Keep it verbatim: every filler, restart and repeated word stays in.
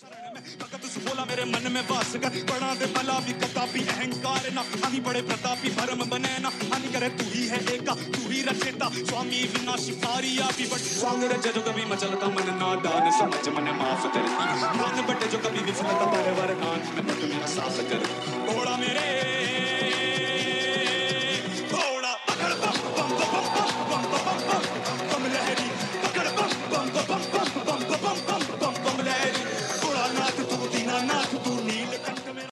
शरण में भगत बोला मेरे मन में वास कर बड़ा दे भला भी कदापि अहंकार ना हानि बड़े प्रतापी भरम बने ना हानि करे तू ही है एका तू ही रचेता स्वामी विनाशी पारिया भी बट स्वांग रज जो कभी मचलता मन नादान समझ मन माफ करती मान बटे जो कभी विफलता पर वरदान में बट मेरा साफ कर घोड़ा मेरे